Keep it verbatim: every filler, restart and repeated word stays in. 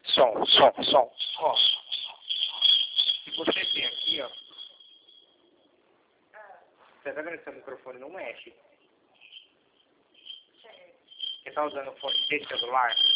Som, som, som. Ó. Se você tem aqui, ó. Você tá vendo que seu microfone não mexe? Você tá usando o fone desse celular?